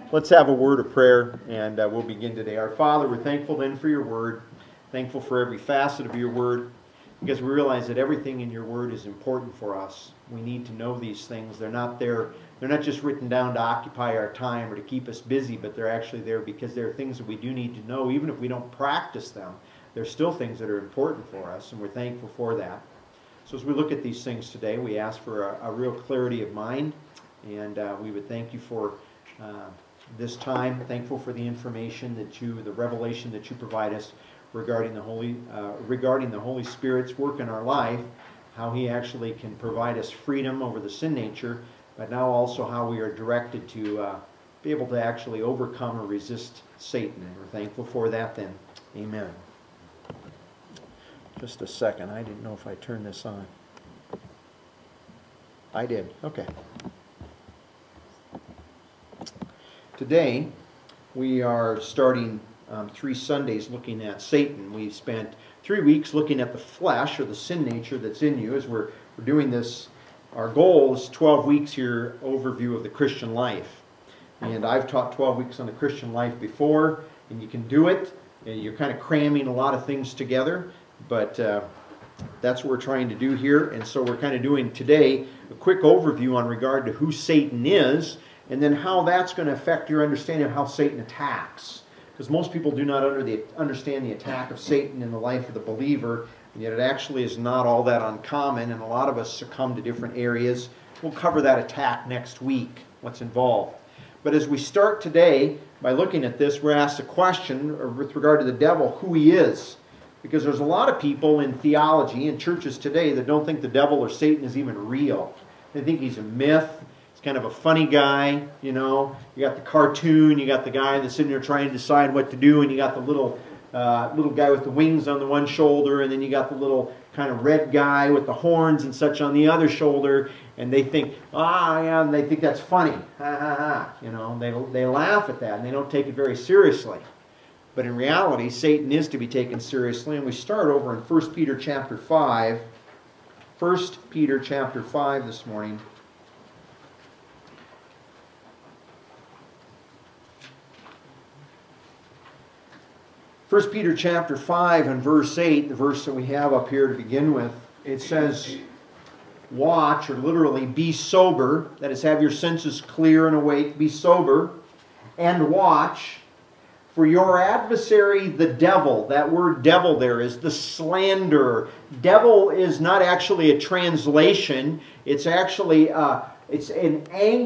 Let's have a word of prayer, and we'll begin today. Our Father, we're thankful then for your word, thankful for every facet of your word, because we realize that everything in your word is important for us. We need to know these things. They're not just written down to occupy our time or to keep us busy, but they're actually there because they're things that we do need to know. Even if we don't practice them, they're still things that are important for us, and we're thankful for that. So as we look at these things today, we ask for a real clarity of mind, and we would thank you for this time. Thankful for the information the revelation that you provide us regarding the Holy Spirit's work in our life, how He actually can provide us freedom over the sin nature, but now also how we are directed to be able to actually overcome or resist Satan. And we're thankful for that then. Amen. Just a second. I didn't know if I turned this on. I did. Okay. Today, we are starting 3 Sundays looking at Satan. We've spent 3 weeks looking at the flesh, or the sin nature that's in you. As we're doing this, our goal is 12 weeks here, overview of the Christian life. And I've taught 12 weeks on the Christian life before, and you can do it. And you're kind of cramming a lot of things together, but that's what we're trying to do here. And so we're kind of doing today a quick overview on regard to who Satan is, and then how that's going to affect your understanding of how Satan attacks. Because most people do not understand the attack of Satan in the life of the believer, and yet it actually is not all that uncommon, and a lot of us succumb to different areas. We'll cover that attack next week, what's involved. But as we start today, by looking at this, we're asked a question with regard to the devil, who he is. Because there's a lot of people in theology, in churches today, that don't think the devil or Satan is even real. They think he's a myth. He's kind of a funny guy, you know. You got the cartoon, you got the guy that's sitting there trying to decide what to do, and you got the little guy with the wings on the one shoulder, and then you got the little kind of red guy with the horns and such on the other shoulder, and they think, and they think that's funny. Ha ha ha. You know, they laugh at that, and they don't take it very seriously. But in reality, Satan is to be taken seriously, and we start over in 1 Peter chapter 5. 1 Peter chapter 5 this morning. First Peter chapter 5 and verse 8, the verse that we have up here to begin with, it says, watch, or literally be sober, that is, have your senses clear and awake, be sober, and watch, for your adversary, the devil, that word devil there is the slanderer. Devil is not actually a translation, it's actually, it's an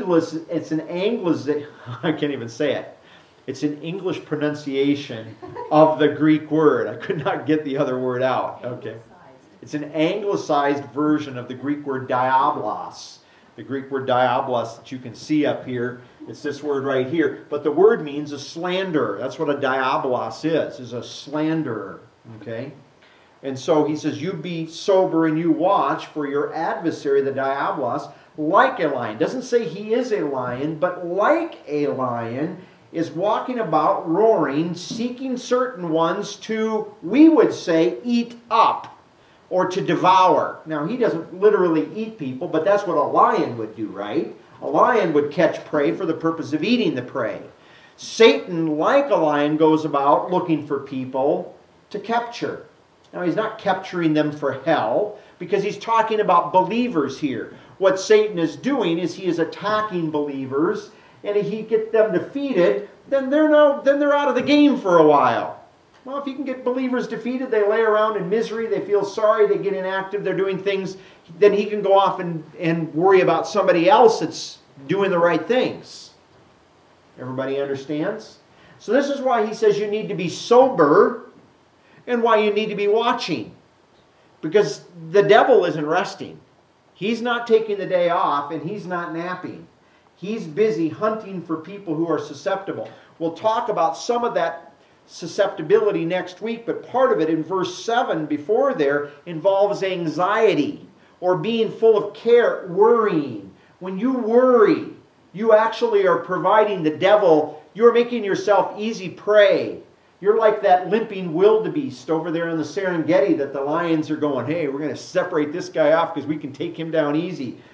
I can't even say it. It's an English pronunciation of the Greek word. I could not get the other word out. Okay. It's an anglicized version of the Greek word diablos. The Greek word diablos that you can see up here. It's this word right here. But the word means a slanderer. That's what a diablos is a slanderer. Okay? And so he says, you be sober and you watch, for your adversary, the diablos, like a lion. Doesn't say he is a lion, but like a lion, is walking about roaring, seeking certain ones to, we would say, eat up or to devour. Now, he doesn't literally eat people, but that's what a lion would do, right? A lion would catch prey for the purpose of eating the prey. Satan, like a lion, goes about looking for people to capture. Now, he's not capturing them for hell, because he's talking about believers here. What Satan is doing is he is attacking believers, and if he gets them defeated, then they're out of the game for a while. Well, if you can get believers defeated, they lay around in misery, they feel sorry, they get inactive, they're doing things, then he can go off and worry about somebody else that's doing the right things. Everybody understands? So this is why he says you need to be sober, and why you need to be watching. Because the devil isn't resting. He's not taking the day off, and he's not napping. He's busy hunting for people who are susceptible. We'll talk about some of that susceptibility next week, but part of it in verse 7 before there involves anxiety or being full of care, worrying. When you worry, you actually are providing the devil, you're making yourself easy prey. You're like that limping wildebeest over there in the Serengeti that the lions are going, hey, we're going to separate this guy off because we can take him down easy.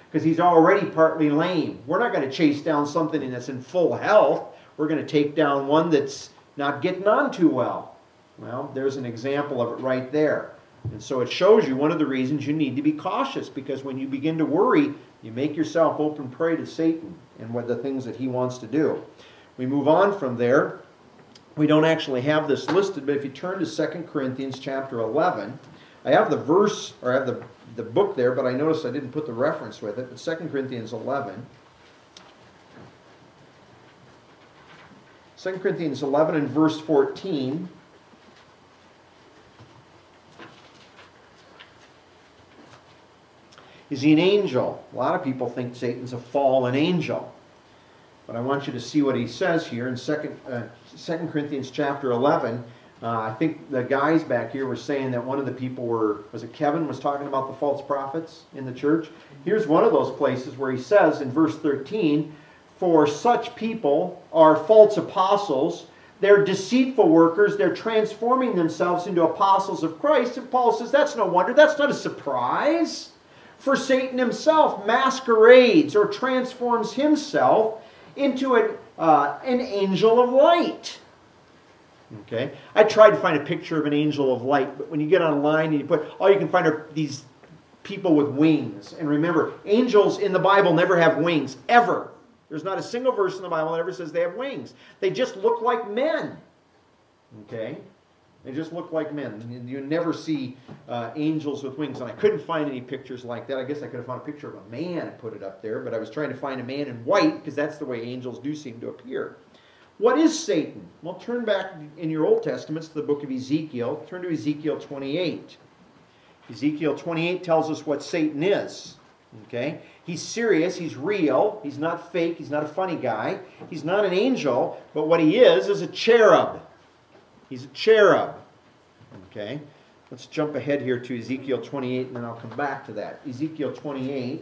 because he's already partly lame. We're not going to chase down something that's in full health. We're going to take down one that's not getting on too well. Well, there's an example of it right there. And so it shows you one of the reasons you need to be cautious, because when you begin to worry, you make yourself open prey to Satan and what the things that he wants to do. We move on from there. We don't actually have this listed, but if you turn to 2 Corinthians chapter 11, I have the verse, or I have the book there, but I noticed I didn't put the reference with it. But 2 Corinthians 11. 2 Corinthians 11 and verse 14. Is he an angel? A lot of people think Satan's a fallen angel. But I want you to see what he says here in 2 Corinthians chapter 11. I think the guys back here were saying that one of the people was it Kevin was talking about the false prophets in the church? Here's one of those places where he says in verse 13, for such people are false apostles. They're deceitful workers. They're transforming themselves into apostles of Christ. And Paul says that's no wonder. That's not a surprise. For Satan himself masquerades or transforms himself into an angel of light. Okay, I tried to find a picture of an angel of light, but when you get online and you put, all you can find are these people with wings. And remember, angels in the Bible never have wings, ever. There's not a single verse in the Bible that ever says they have wings. They just look like men. Okay? They just look like men. You never see angels with wings. And I couldn't find any pictures like that. I guess I could have found a picture of a man and put it up there, but I was trying to find a man in white, because that's the way angels do seem to appear. What is Satan? Well, turn back in your Old Testaments to the book of Ezekiel. Turn to Ezekiel 28. Ezekiel 28 tells us what Satan is. Okay? He's serious, he's real, he's not fake, he's not a funny guy. He's not an angel, but what he is a cherub. He's a cherub. Okay? Let's jump ahead here to Ezekiel 28, and then I'll come back to that. Ezekiel 28.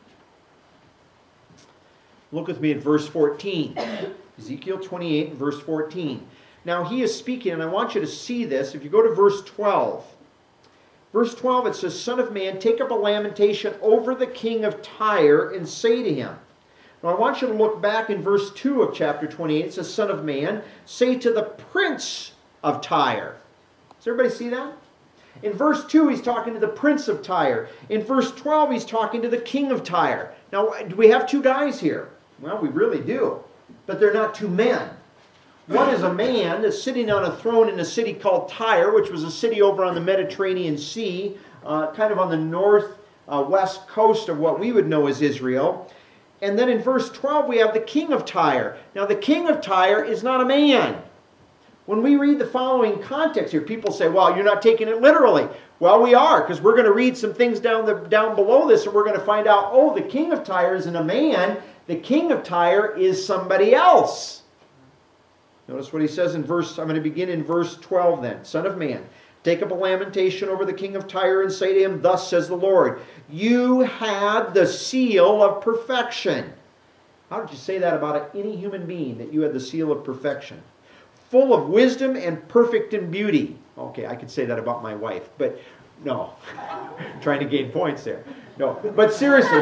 Look with me at verse 14. Ezekiel 28, verse 14. Now he is speaking, and I want you to see this. If you go to verse 12. Verse 12, it says, Son of man, take up a lamentation over the king of Tyre, and say to him. Now I want you to look back in verse 2 of chapter 28. It says, Son of man, say to the prince of Tyre. Does everybody see that? In verse 2, he's talking to the prince of Tyre. In verse 12, he's talking to the king of Tyre. Now, do we have two guys here? Well, we really do. But they're not two men. One is a man that's sitting on a throne in a city called Tyre, which was a city over on the Mediterranean Sea, kind of on the northwest coast of what we would know as Israel. And then in verse 12, we have the king of Tyre. Now, the king of Tyre is not a man. When we read the following context here, people say, well, you're not taking it literally. Well, we are, because we're going to read some things down below this, and we're going to find out, oh, the king of Tyre isn't a man. The king of Tyre is somebody else. Notice what he says in verse, I'm going to begin in verse 12 then. Son of man, take up a lamentation over the king of Tyre and say to him, Thus says the Lord, you had the seal of perfection. How did you say that about any human being, that you had the seal of perfection? Full of wisdom and perfect in beauty. Okay, I could say that about my wife, but no. Trying to gain points there. No, but seriously,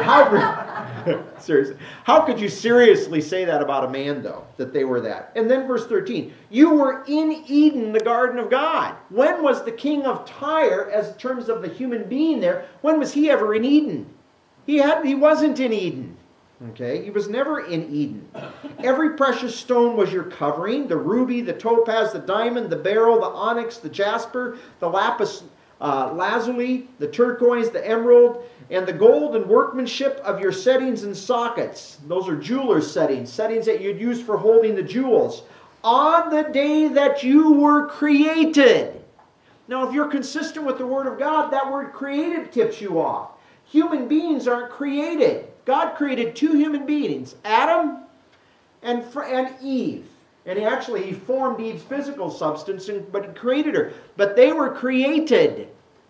how could you seriously say that about a man, though, that they were that? And then verse 13, you were in Eden, the garden of God. When was the king of Tyre, as in terms of the human being there, when was he ever in Eden? He wasn't in Eden. Okay, he was never in Eden. Every precious stone was your covering, the ruby, the topaz, the diamond, the beryl, the onyx, the jasper, the lapis lazuli, the turquoise, the emerald, and the gold and workmanship of your settings and sockets. Those are jeweler's settings that you'd use for holding the jewels. On the day that you were created. Now, if you're consistent with the Word of God, that word created tips you off. Human beings aren't created. God created two human beings, Adam and Eve. And he formed Eve's physical substance, but he created her. But they were created.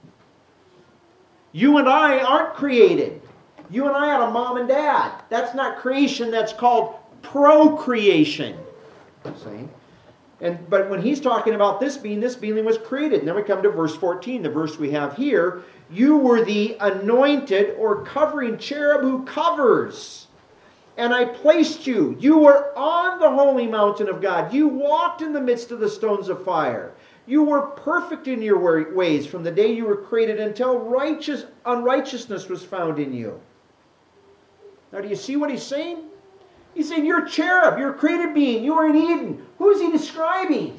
You and I aren't created. You and I had a mom and dad. That's not creation, that's called procreation. See? But when he's talking about this being was created. And then we come to verse 14, the verse we have here. You were the anointed or covering cherub who covers. And I placed you. You were on the holy mountain of God. You walked in the midst of the stones of fire. You were perfect in your ways from the day you were created until unrighteousness was found in you. Now do you see what he's saying? He's saying you're a cherub, you're a created being, you are in Eden. Who is he describing?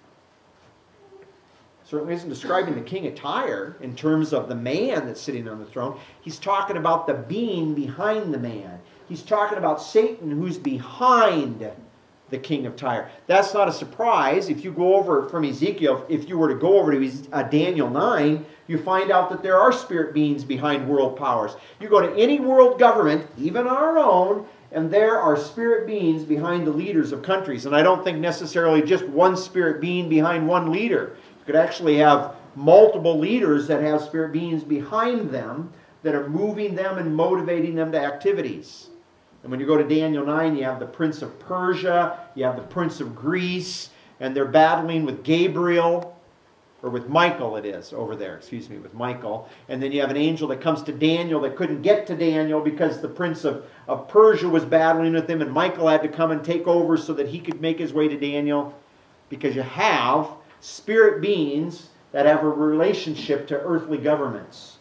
Certainly isn't describing the king of Tyre in terms of the man that's sitting on the throne. He's talking about the being behind the man. He's talking about Satan who's behind the king of Tyre. That's not a surprise. If you go over from Ezekiel, if you were to go over to Daniel 9, you find out that there are spirit beings behind world powers. You go to any world government, even our own, and there are spirit beings behind the leaders of countries. And I don't think necessarily just one spirit being behind one leader. You could actually have multiple leaders that have spirit beings behind them that are moving them and motivating them to activities. And when you go to Daniel 9, you have the prince of Persia, you have the prince of Greece, and they're battling with Gabriel, or with Michael it is, over there, with Michael. And then you have an angel that comes to Daniel that couldn't get to Daniel because the prince of Persia was battling with him, and Michael had to come and take over so that he could make his way to Daniel. Because you have spirit beings that have a relationship to earthly governments.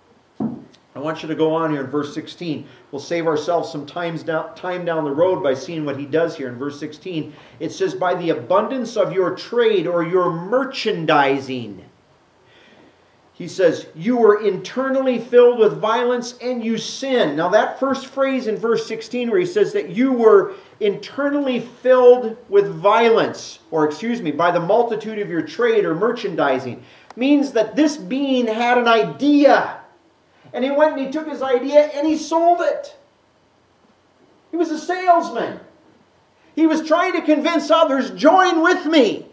I want you to go on here in verse 16. We'll save ourselves some time down the road by seeing what he does here in verse 16. It says, by the abundance of your trade or your merchandising. He says, you were internally filled with violence and you sinned. Now that first phrase in verse 16 where he says that you were internally filled with violence, by the multitude of your trade or merchandising, means that this being had an idea. And he went and he took his idea and he sold it. He was a salesman. He was trying to convince others, join with me.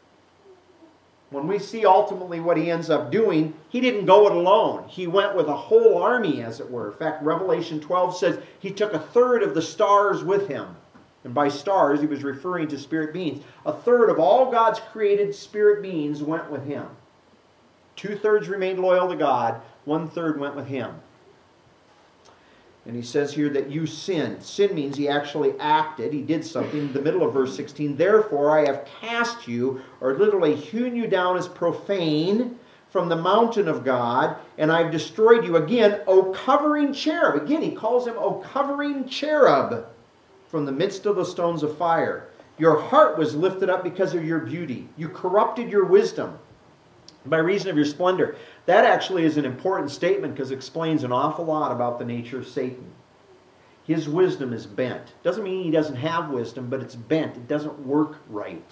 When we see ultimately what he ends up doing, he didn't go it alone. He went with a whole army, as it were. In fact, Revelation 12 says he took a third of the stars with him. And by stars, he was referring to spirit beings. A third of all God's created spirit beings went with him. 2/3 remained loyal to God. 1/3 went with him. And he says here that you sinned. Sin means he actually acted. He did something. In the middle of verse 16, therefore I have cast you, or literally hewn you down as profane from the mountain of God, and I've destroyed you. Again, O covering cherub. Again, he calls him O covering cherub from the midst of the stones of fire. Your heart was lifted up because of your beauty. You corrupted your wisdom by reason of your splendor. That actually is an important statement because it explains an awful lot about the nature of Satan. His wisdom is bent. Doesn't mean he doesn't have wisdom, but it's bent. It doesn't work right.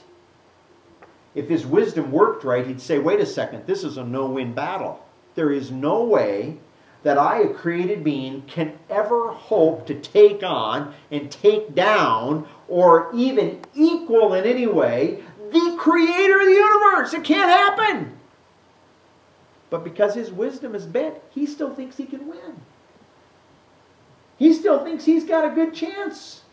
If his wisdom worked right, he'd say, wait a second, this is a no-win battle. There is no way that I, a created being, can ever hope to take on and take down or even equal in any way the creator of the universe. It can't happen. But because his wisdom is bent, he still thinks he can win. He still thinks he's got a good chance.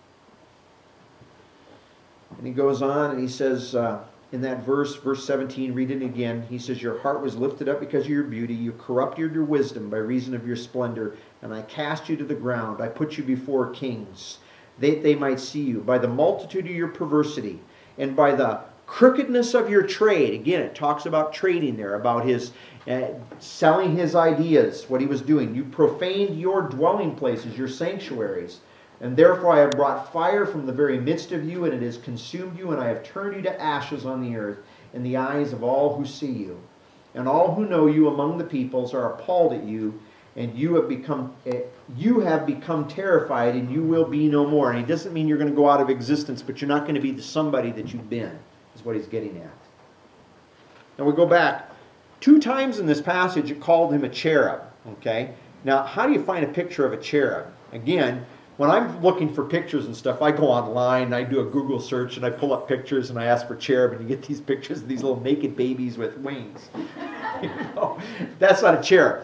And he goes on and he says, in that verse 17, read it again. He says, your heart was lifted up because of your beauty. You corrupted your wisdom by reason of your splendor. And I cast you to the ground. I put you before kings, that they might see you. By the multitude of your perversity and by the crookedness of your trade. Again, it talks about trading there, about his selling his ideas, what he was doing. You profaned your dwelling places, your sanctuaries. And therefore I have brought fire from the very midst of you, and it has consumed you, and I have turned you to ashes on the earth in the eyes of all who see you. And all who know you among the peoples are appalled at you, and you have become terrified, and you will be no more. And he doesn't mean you're going to go out of existence, but you're not going to be the somebody that you've been, is what he's getting at. Now we go back. 2 times in this passage it called him a cherub. Okay? Now, how do you find a picture of a cherub? Again, when I'm looking for pictures and stuff, I go online and I do a Google search and I pull up pictures and I ask for cherub, and you get these pictures of these little naked babies with wings. That's not a cherub.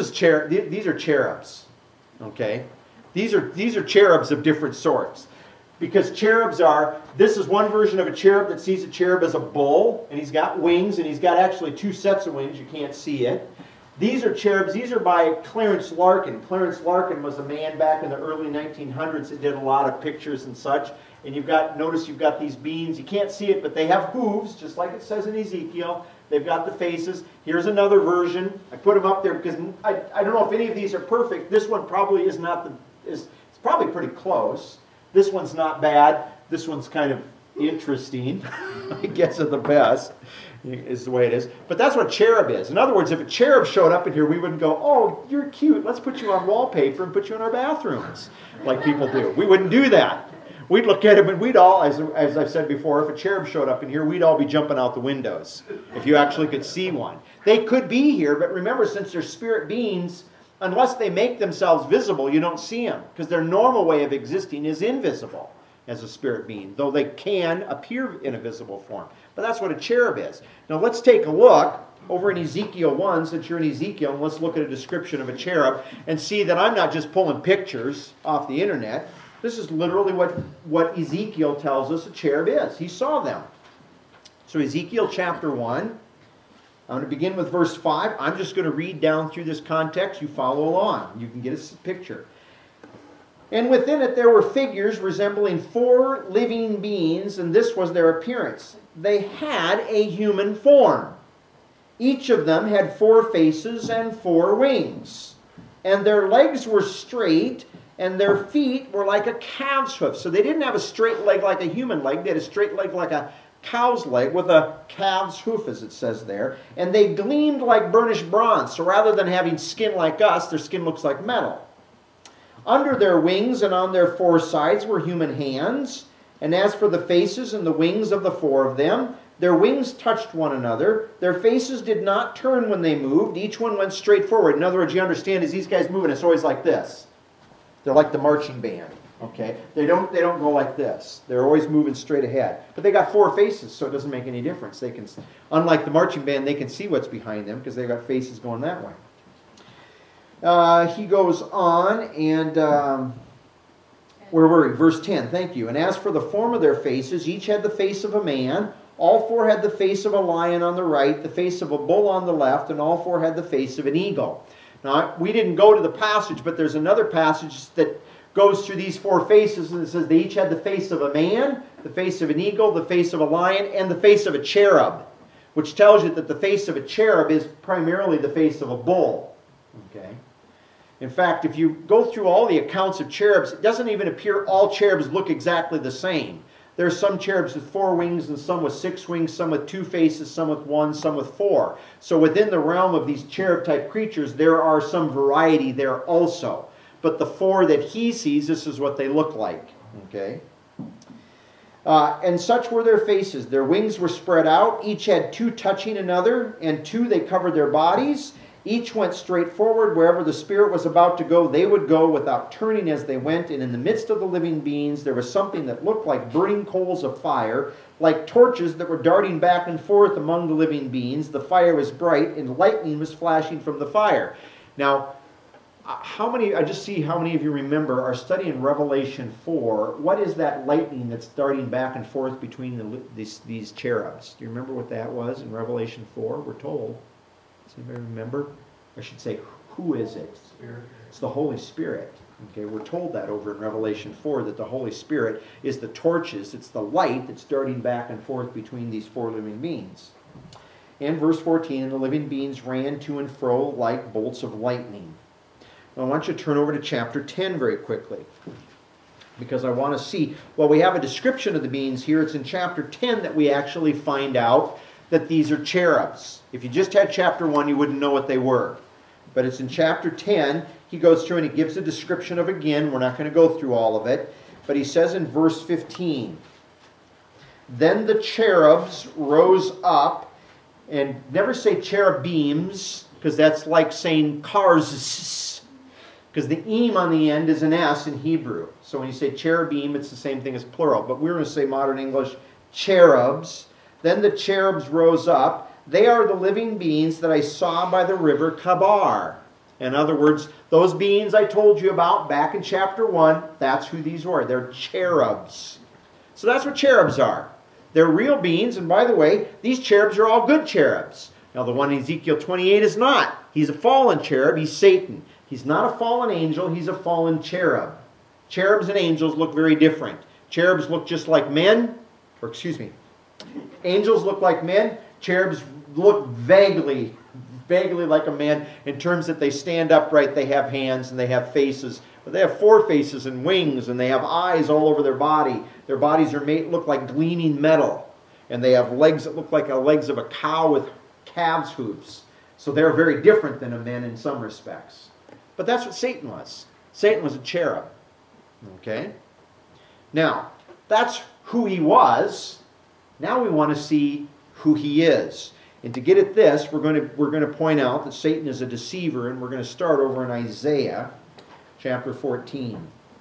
These are cherubs. Okay? These are cherubs of different sorts. Because cherubs this is one version of a cherub that sees a cherub as a bull, and he's got wings, and he's got actually two sets of wings. You can't see it. These are cherubs. These are by Clarence Larkin. Clarence Larkin was a man back in the early 1900s that did a lot of pictures and such. And notice you've got these beings. You can't see it, but they have hooves, just like it says in Ezekiel. They've got the faces. Here's another version. I put them up there because I don't know if any of these are perfect. This one probably is not it's probably pretty close. This one's not bad. This one's kind of interesting. I guess at the best is the way it is. But that's what cherub is. In other words, if a cherub showed up in here, we wouldn't go, oh, you're cute. Let's put you on wallpaper and put you in our bathrooms like people do. We wouldn't do that. We'd look at him and we'd all, as I've said before, if a cherub showed up in here, we'd all be jumping out the windows if you actually could see one. They could be here, but remember, since they're spirit beings, unless they make themselves visible, you don't see them, because their normal way of existing is invisible as a spirit being, though they can appear in a visible form. But that's what a cherub is. Now let's take a look over in Ezekiel 1, since you're in Ezekiel, and let's look at a description of a cherub and see that I'm not just pulling pictures off the internet. This is literally what Ezekiel tells us a cherub is. He saw them. So Ezekiel chapter 1, I'm going to begin with verse 5. I'm just going to read down through this context. You follow along. You can get a picture. And within it there were figures resembling 4 living beings, and this was their appearance. They had a human form. Each of them had 4 faces and 4 wings. And their legs were straight, and their feet were like a calf's hoof. So they didn't have a straight leg like a human leg. They had a straight leg like a cow's leg with a calf's hoof, as it says there. And they gleamed like burnished bronze. So rather than having skin like us, their skin looks like metal. Under their wings and on their 4 sides were human hands. And as for the faces and the wings of the 4 of them, their wings touched one another. Their faces did not turn when they moved. Each one went straight forward. In other words, you understand, as these guys moving, it's always like this. They're like the marching band. Okay? They don't go like this. They're always moving straight ahead. But they got 4 faces, so it doesn't make any difference. They can, unlike the marching band, they can see what's behind them because they've got faces going that way. He goes on, and where were we? Verse 10, thank you. And as for the form of their faces, each had the face of a man. All 4 had the face of a lion on the right, the face of a bull on the left, and all 4 had the face of an eagle. Now, we didn't go to the passage, but there's another passage that goes through these 4 faces, and it says they each had the face of a man, the face of an eagle, the face of a lion, and the face of a cherub, which tells you that the face of a cherub is primarily the face of a bull. Okay? In fact, if you go through all the accounts of cherubs, it doesn't even appear all cherubs look exactly the same. There are some cherubs with 4 wings and some with 6 wings, some with 2 faces, some with 1, some with 4. So within the realm of these cherub-type creatures, there are some variety there also. But the 4 that he sees, this is what they look like. Okay? And such were their faces. Their wings were spread out. Each had 2 touching another, and 2 they covered their bodies. Each went straight forward. Wherever the Spirit was about to go, they would go without turning as they went. And in the midst of the living beings, there was something that looked like burning coals of fire, like torches that were darting back and forth among the living beings. The fire was bright, and lightning was flashing from the fire. Now, I just see how many of you remember our study in Revelation 4. What is that lightning that's darting back and forth between these cherubs? Do you remember what that was in Revelation 4? We're told. Does anybody remember? I should say, who is it? Spirit. It's the Holy Spirit. Okay, we're told that over in Revelation 4 that the Holy Spirit is the torches. It's the light that's darting back and forth between these 4 living beings. And verse 14, and the living beings ran to and fro like bolts of lightning. Now, I want you to turn over to chapter 10 very quickly, because I want to see, well, we have a description of the beings here. It's in chapter 10 that we actually find out that these are cherubs. If you just had chapter 1, you wouldn't know what they were. But it's in chapter 10, he goes through and he gives a description of, again, we're not going to go through all of it, but he says in verse 15, then the cherubs rose up, and never say cherubims, because that's like saying cars, because the eem on the end is an S in Hebrew. So when you say cherubim, it's the same thing as plural. But we're going to say modern English cherubs. Then the cherubs rose up. They are the living beings that I saw by the river Kabar. In other words, those beings I told you about back in chapter 1, that's who these were. They're cherubs. So that's what cherubs are. They're real beings, and by the way, these cherubs are all good cherubs. Now the one in Ezekiel 28 is not. He's a fallen cherub. He's Satan. He's not a fallen angel. He's a fallen cherub. Cherubs and angels look very different. Cherubs look just like men. Angels look like men. Cherubs look vaguely like a man in terms that they stand upright, they have hands, and they have faces. But they have 4 faces and wings, and they have eyes all over their body. Their bodies are look like gleaming metal. And they have legs that look like the legs of a cow with calves' hooves. So they're very different than a man in some respects. But that's what Satan was. Satan was a cherub. Okay? Now, that's who he was. Now we want to see who he is. And to get at this, we're going to point out that Satan is a deceiver, and we're going to start over in Isaiah chapter 14.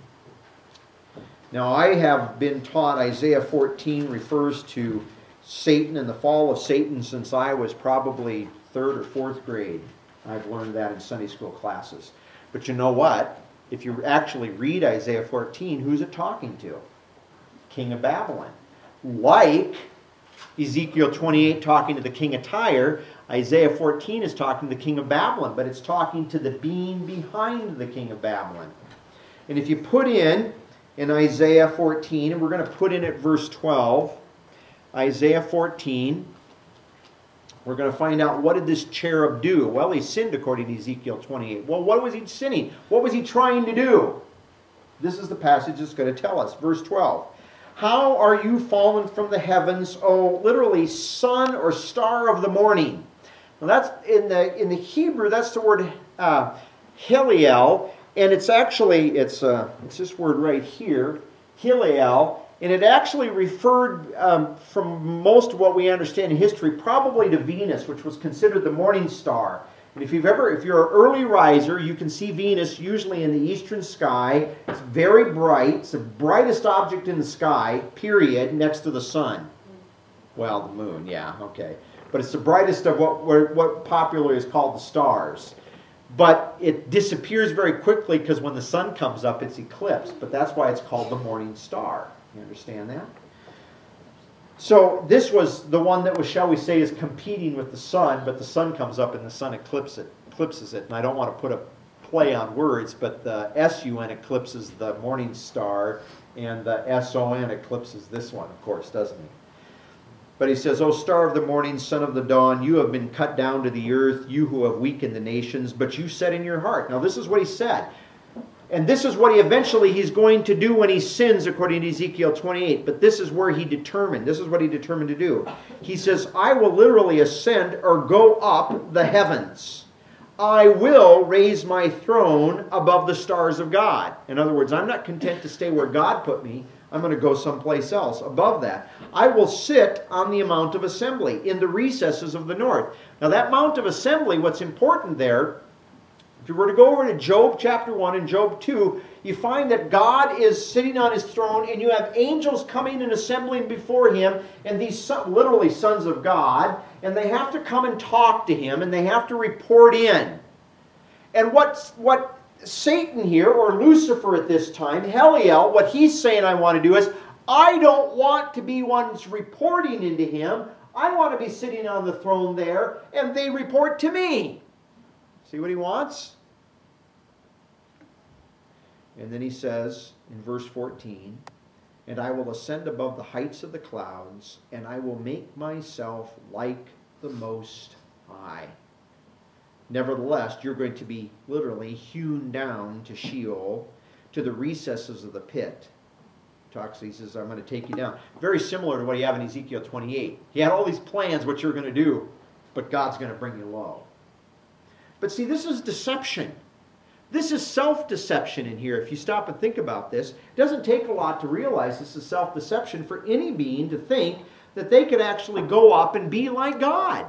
Now, I have been taught Isaiah 14 refers to Satan and the fall of Satan since I was probably 3rd or 4th grade. I've learned that in Sunday school classes. But you know what? If you actually read Isaiah 14, who's it talking to? King of Babylon. Like Ezekiel 28 talking to the king of Tyre, Isaiah 14 is talking to the king of Babylon, but it's talking to the being behind the king of Babylon. And if you put in Isaiah 14, and we're going to put in at verse 12, Isaiah 14, we're going to find out, what did this cherub do? Well, he sinned according to Ezekiel 28. Well, what was he sinning? What was he trying to do? This is the passage that's going to tell us. Verse 12. How are you fallen from the heavens, O literally son or star of the morning? Now that's in the Hebrew, that's the word Hillel, and it's actually it's this word right here, Hillel, and it actually referred from most of what we understand in history probably to Venus, which was considered the morning star. And if you're an early riser, you can see Venus usually in the eastern sky. It's very bright. It's the brightest object in the sky, period, next to the sun. Well, the moon, yeah, okay. But it's the brightest of what popularly is called the stars. But it disappears very quickly because when the sun comes up, it's eclipsed. But that's why it's called the morning star. You understand that? So this was the one that was, shall we say, is competing with the sun, but the sun comes up and the sun eclipses it. And I don't want to put a play on words, but the S-U-N eclipses the morning star, and the S-O-N eclipses this one, of course, doesn't he? But he says, O star of the morning, son of the dawn, you have been cut down to the earth, you who have weakened the nations, but you said in your heart. Now this is what he said. And this is what he's going to do when he sins, according to Ezekiel 28. But this is where this is what he determined to do. He says, I will literally ascend or go up the heavens. I will raise my throne above the stars of God. In other words, I'm not content to stay where God put me. I'm going to go someplace else above that. I will sit on the Mount of Assembly in the recesses of the north. Now that Mount of Assembly, what's important there, if you were to go over to Job chapter 1 and Job 2, you find that God is sitting on his throne and you have angels coming and assembling before him, and these literally sons of God, and they have to come and talk to him and they have to report in. And what Satan here, or Lucifer at this time, Heliel, what he's saying I want to do is, I don't want to be ones reporting into him. I want to be sitting on the throne there and they report to me. See what he wants? And then he says in verse 14, and I will ascend above the heights of the clouds, and I will make myself like the Most High. Nevertheless, you're going to be literally hewn down to Sheol, to the recesses of the pit. He says, I'm going to take you down. Very similar to what you have in Ezekiel 28. He had all these plans, what you're going to do, but God's going to bring you low. But see, this is deception. This is self-deception in here. If you stop and think about this, it doesn't take a lot to realize this is self-deception for any being to think that they could actually go up and be like God.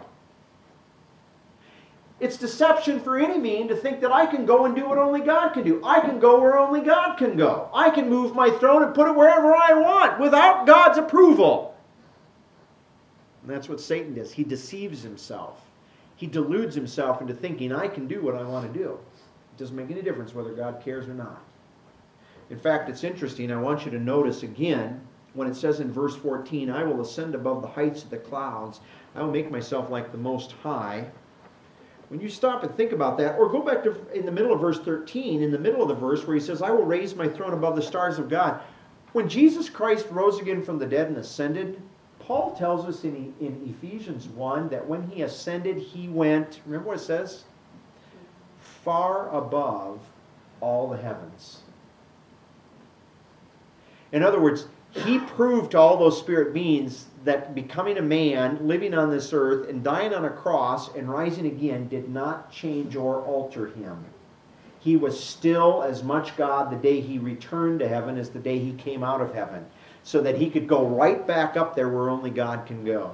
It's deception for any being to think that I can go and do what only God can do. I can go where only God can go. I can move my throne and put it wherever I want without God's approval. And that's what Satan does. He deceives himself. He deludes himself into thinking, I can do what I want to do. doesn't make any difference whether God cares or not. In fact, it's interesting. I want you to notice again when it says in verse 14, I will ascend above the heights of the clouds. I will make myself like the Most High. When you stop and think about that, or go back to in the middle of verse 13, in the middle of the verse where he says, I will raise my throne above the stars of God. When Jesus Christ rose again from the dead and ascended, Paul tells us in Ephesians 1 that when he ascended, he went, remember what it says? Far above all the heavens. In other words, he proved to all those spirit beings that becoming a man, living on this earth, and dying on a cross and rising again did not change or alter him. He was still as much God the day he returned to heaven as the day he came out of heaven, so that he could go right back up there where only God can go.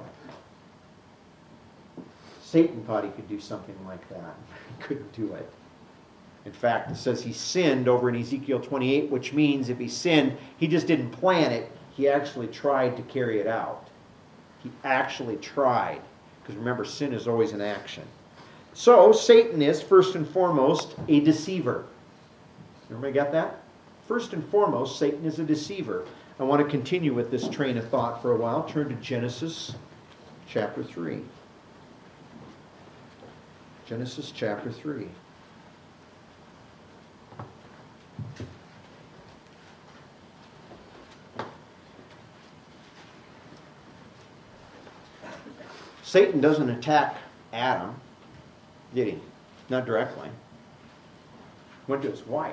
Satan thought he could do something like that. He couldn't do it. In fact, it says he sinned over in Ezekiel 28, which means if he sinned, he just didn't plan it. He actually tried to carry it out. He actually tried. Because remember, sin is always an action. So, Satan is, first and foremost, a deceiver. Everybody got that? First and foremost, Satan is a deceiver. I want to continue with this train of thought for a while. Turn to Genesis chapter 3. Genesis chapter 3. Satan doesn't attack Adam, did he? Not directly. He went to his wife.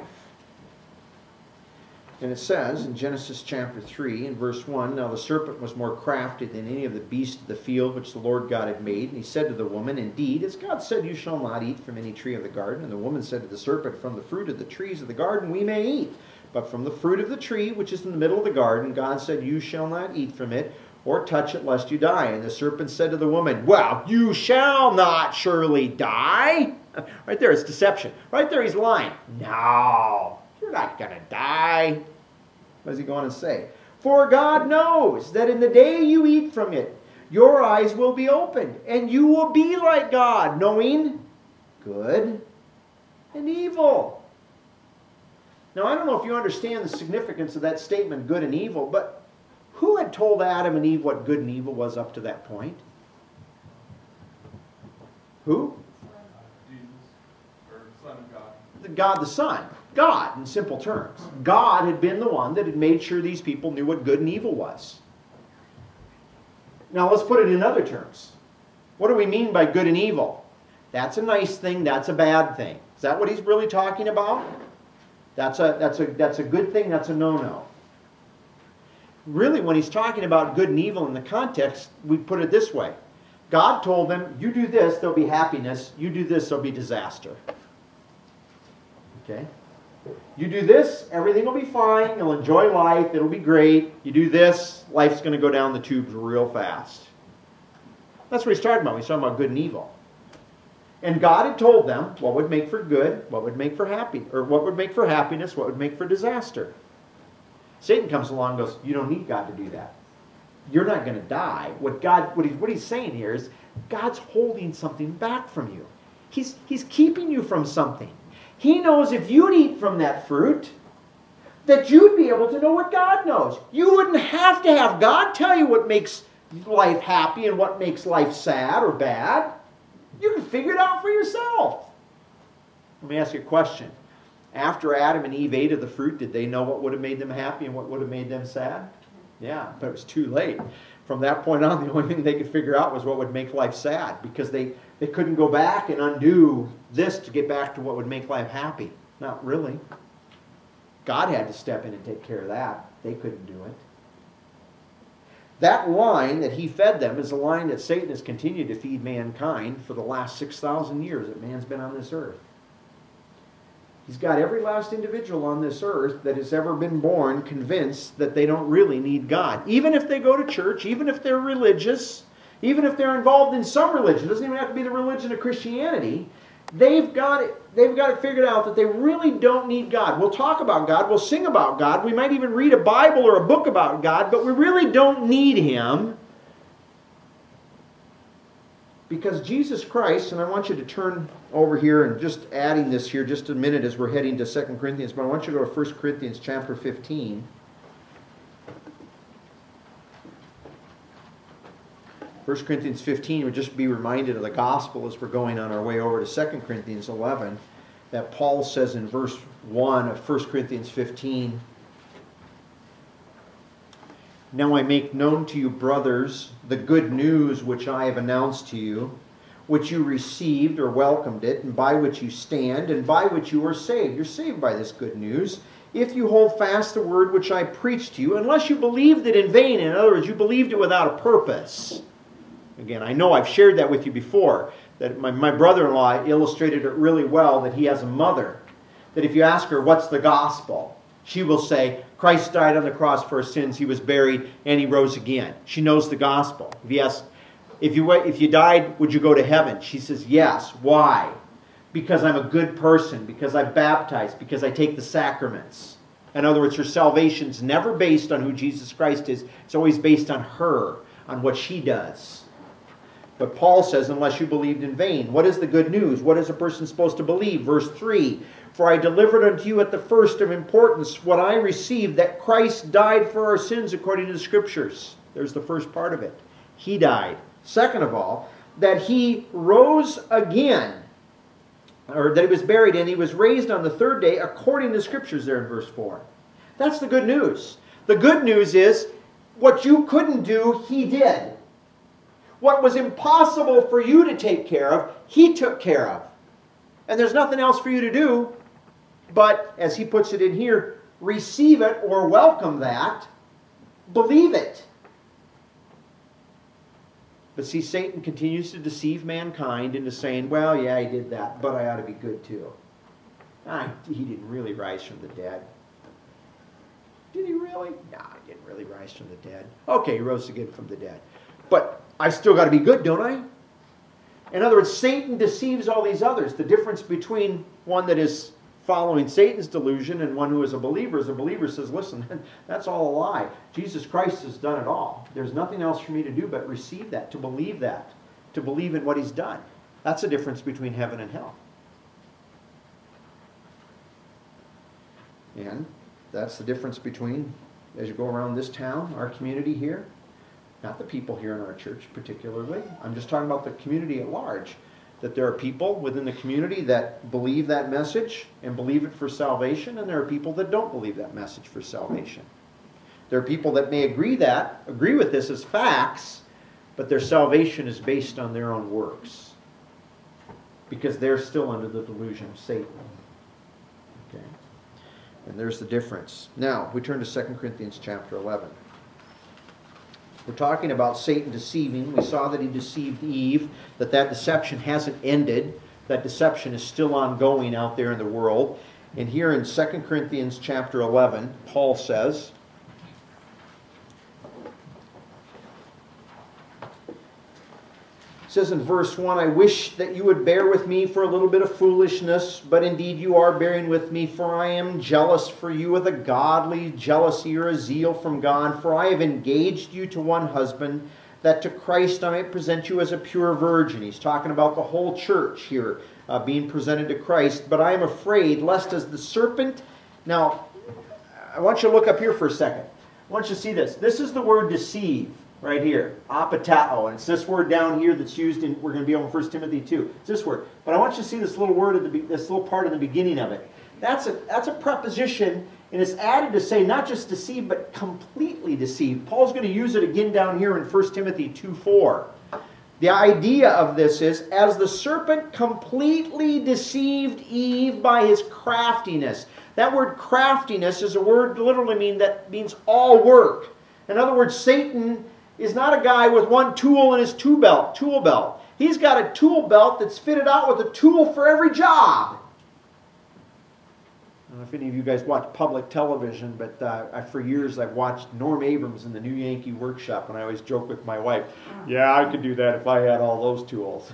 And it says in Genesis chapter 3 in verse 1, Now the serpent was more crafty than any of the beasts of the field which the Lord God had made. And he said to the woman, Indeed, as God said, you shall not eat from any tree of the garden. And the woman said to the serpent, From the fruit of the trees of the garden we may eat. But from the fruit of the tree which is in the middle of the garden, God said, You shall not eat from it, or touch it, lest you die. And the serpent said to the woman, Well, you shall not surely die. Right there, it's deception. Right there, he's lying. No, you're not going to die. What does he go on to say? For God knows that in the day you eat from it, your eyes will be opened, and you will be like God, knowing good and evil. Now, I don't know if you understand the significance of that statement, good and evil, but who had told Adam and Eve what good and evil was up to that point? Who? Jesus, or Son of God. God the Son. God, in simple terms. God had been the one that had made sure these people knew what good and evil was. Now let's put it in other terms. What do we mean by good and evil? That's a nice thing, that's a bad thing. Is that what he's really talking about? That's a good thing, that's a no-no. Really, when he's talking about good and evil in the context, we put it this way. God told them, you do this, there'll be happiness. You do this, there'll be disaster. Okay? You do this, everything will be fine. You'll enjoy life. It'll be great. You do this, life's going to go down the tubes real fast. That's what he's talking about. He's talking about good and evil. And God had told them what would make for good, what would make for happy, or what would make for happiness, what would make for disaster. Satan comes along and goes, you don't need God to do that. You're not going to die. What he's saying here is God's holding something back from you. He's keeping you from something. He knows if you'd eat from that fruit, that you'd be able to know what God knows. You wouldn't have to have God tell you what makes life happy and what makes life sad or bad. You can figure it out for yourself. Let me ask you a question. After Adam and Eve ate of the fruit, did they know what would have made them happy and what would have made them sad? Yeah, but it was too late. From that point on, the only thing they could figure out was what would make life sad, because they couldn't go back and undo this to get back to what would make life happy. Not really. God had to step in and take care of that. They couldn't do it. That line that he fed them is a line that Satan has continued to feed mankind for the last 6,000 years that man's been on this earth. He's got every last individual on this earth that has ever been born convinced that they don't really need God. Even if they go to church, even if they're religious, even if they're involved in some religion, it doesn't even have to be the religion of Christianity, they've got it figured out that they really don't need God. We'll talk about God, we'll sing about God, we might even read a Bible or a book about God, but we really don't need Him. Because Jesus Christ, and I want you to turn over here and just adding this here just a minute as we're heading to 2 Corinthians, but I want you to go to 1 Corinthians chapter 15. 1 Corinthians 15, would just be reminded of the gospel as we're going on our way over to 2 Corinthians 11, that Paul says in verse 1 of 1 Corinthians 15, "Now I make known to you, brothers, the good news which I have announced to you, which you received or welcomed it, and by which you stand, and by which you are saved." You're saved by this good news. "If you hold fast the word which I preached to you, unless you believed it in vain." In other words, you believed it without a purpose. Again, I know I've shared that with you before, that my brother-in-law illustrated it really well, that he has a mother, that if you ask her, "What's the gospel?" she will say, "Christ died on the cross for our sins, he was buried, and he rose again." She knows the gospel. If you ask, if you died, would you go to heaven? She says, "Yes." Why? "Because I'm a good person, because I baptize, because I take the sacraments." In other words, her salvation's never based on who Jesus Christ is. It's always based on her, on what she does. But Paul says, unless you believed in vain. What is the good news? What is a person supposed to believe? Verse 3, "For I delivered unto you at the first of importance what I received, that Christ died for our sins according to the Scriptures." There's the first part of it. He died. Second of all, that he rose again, or that he was buried and he was raised on the third day according to the Scriptures there in verse 4. That's the good news. The good news is what you couldn't do, he did. What was impossible for you to take care of, he took care of. And there's nothing else for you to do but, as he puts it in here, receive it or welcome that, believe it. But see, Satan continues to deceive mankind into saying, "Well, yeah, he did that, but I ought to be good too." He didn't really rise from the dead. Did he really? No, he didn't really rise from the dead. Okay, he rose again from the dead. But I still got to be good, don't I? In other words, Satan deceives all these others. The difference between one that is following Satan's delusion and one who is a believer says, "Listen, that's all a lie. Jesus Christ has done it all. There's nothing else for me to do but receive that, to believe in what he's done." That's the difference between heaven and hell. And that's the difference between, as you go around this town, our community here, not the people here in our church particularly. I'm just talking about the community at large. That there are people within the community that believe that message and believe it for salvation, and there are people that don't believe that message for salvation. There are people that may agree with this as facts, but their salvation is based on their own works. Because they're still under the delusion of Satan. Okay? And there's the difference. Now, we turn to 2 Corinthians chapter 11. We're talking about Satan deceiving. We saw that he deceived Eve, that deception hasn't ended. That deception is still ongoing out there in the world. And here in 2 Corinthians chapter 11, Paul says, says in verse 1, "I wish that you would bear with me for a little bit of foolishness, but indeed you are bearing with me, for I am jealous for you with a godly jealousy or a zeal from God. For I have engaged you to one husband, that to Christ I might present you as a pure virgin." He's talking about the whole church here being presented to Christ. "But I am afraid, lest as the serpent..." Now, I want you to look up here for a second. I want you to see this. This is the word deceive. Right here, apatao, and it's this word down here that's used in, we're going to be on 1 Timothy 2. It's this word. But I want you to see this little word, this little part in the beginning of it. That's a preposition, and it's added to say not just deceive, but completely deceive. Paul's going to use it again down here in 1 Timothy 2:4. The idea of this is, as the serpent completely deceived Eve by his craftiness. That word craftiness is a word literally that means all work. In other words, Satan is not a guy with one tool in his tool belt. He's got a tool belt that's fitted out with a tool for every job. I don't know if any of you guys watch public television, but for years I've watched Norm Abrams in the New Yankee Workshop, and I always joke with my wife, "Yeah, I could do that if I had all those tools."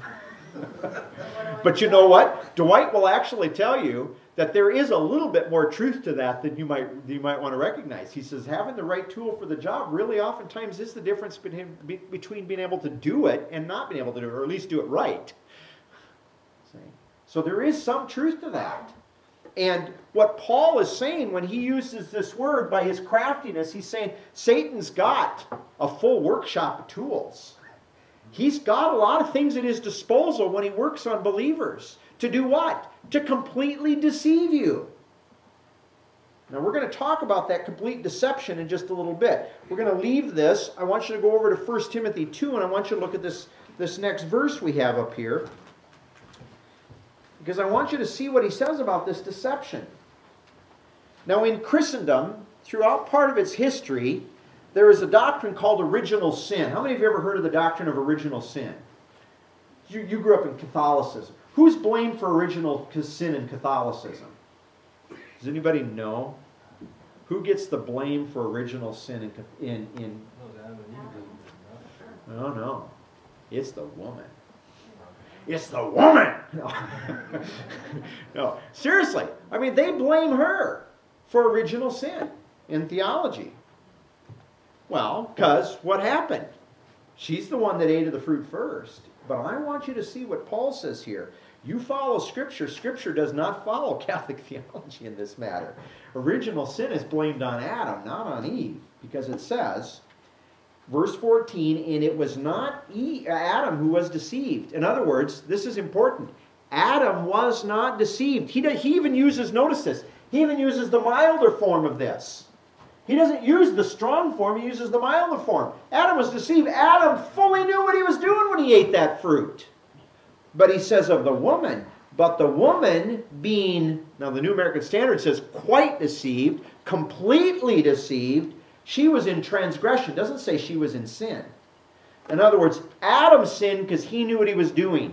But you know what? Dwight will actually tell you that there is a little bit more truth to that than you might want to recognize. He says having the right tool for the job really oftentimes is the difference between being able to do it and not being able to do it, or at least do it right. See? So there is some truth to that. And what Paul is saying when he uses this word by his craftiness, he's saying Satan's got a full workshop of tools. He's got a lot of things at his disposal when he works on believers. To do what? To completely deceive you. Now we're going to talk about that complete deception in just a little bit. We're going to leave this. I want you to go over to 1 Timothy 2, and I want you to look at this next verse we have up here. Because I want you to see what he says about this deception. Now in Christendom, throughout part of its history, there is a doctrine called original sin. How many of you ever heard of the doctrine of original sin? You grew up in Catholicism. Who's blamed for original sin in Catholicism? Does anybody know? Who gets the blame for original sin in Oh no. It's the woman. It's the woman! No. No. Seriously. I mean, they blame her for original sin in theology. Well, because what happened? She's the one that ate of the fruit first. But I want you to see what Paul says here. You follow Scripture. Scripture does not follow Catholic theology in this matter. Original sin is blamed on Adam, not on Eve. Because it says, verse 14, and it was not Adam who was deceived. In other words, this is important. Adam was not deceived. He even uses, notice this, he even uses the milder form of this. He doesn't use the strong form, he uses the milder form. Adam was deceived. Adam fully knew what he was doing when he ate that fruit. But he says of the woman, but the woman being, now the New American Standard says quite deceived, completely deceived, she was in transgression. It doesn't say she was in sin. In other words, Adam sinned because he knew what he was doing.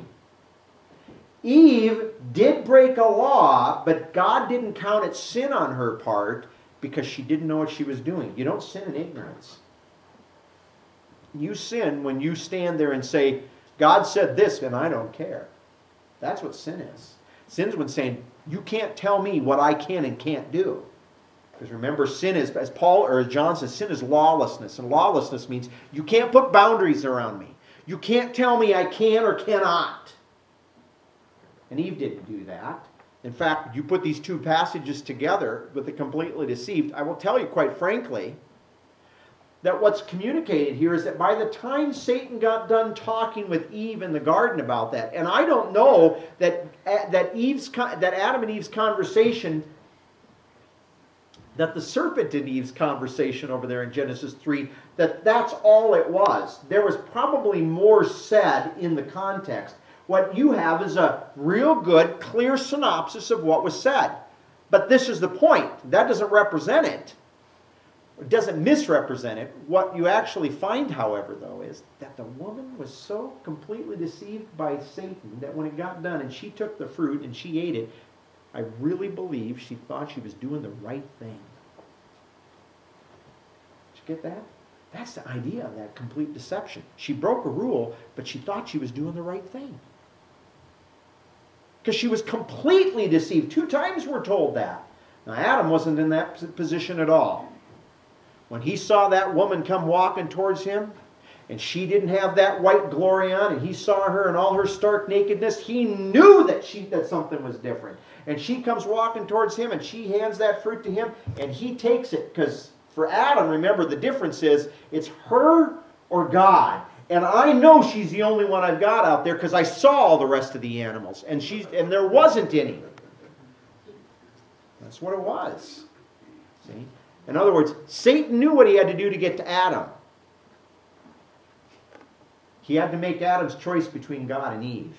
Eve did break a law, but God didn't count it sin on her part because she didn't know what she was doing. You don't sin in ignorance. You sin when you stand there and say, God said this and I don't care. That's what sin is. Sin's when saying, you can't tell me what I can and can't do. Because remember, sin is, as Paul or John says, sin is lawlessness. And lawlessness means you can't put boundaries around me. You can't tell me I can or cannot. And Eve didn't do that. In fact, you put these two passages together with the completely deceived, I will tell you quite frankly that what's communicated here is that by the time Satan got done talking with Eve in the garden about that, and I don't know that Adam and Eve's conversation, that the serpent in Eve's conversation over there in Genesis 3, that's all it was. There was probably more said in the context. What you have is a real good, clear synopsis of what was said. But this is the point. That doesn't represent it. It doesn't misrepresent it. What you actually find, however, though, is that the woman was so completely deceived by Satan that when it got done and she took the fruit and she ate it, I really believe she thought she was doing the right thing. Did you get that? That's the idea of that complete deception. She broke a rule, but she thought she was doing the right thing. Because she was completely deceived. 2 times we're told that. Now Adam wasn't in that position at all. When he saw that woman come walking towards him, and she didn't have that white glory on, and he saw her in all her stark nakedness, he knew that something was different. And she comes walking towards him, and she hands that fruit to him, and he takes it. Because for Adam, remember, the difference is, it's her or God. And I know she's the only one I've got out there because I saw all the rest of the animals. And there wasn't any. That's what it was. See? In other words, Satan knew what he had to do to get to Adam. He had to make Adam's choice between God and Eve.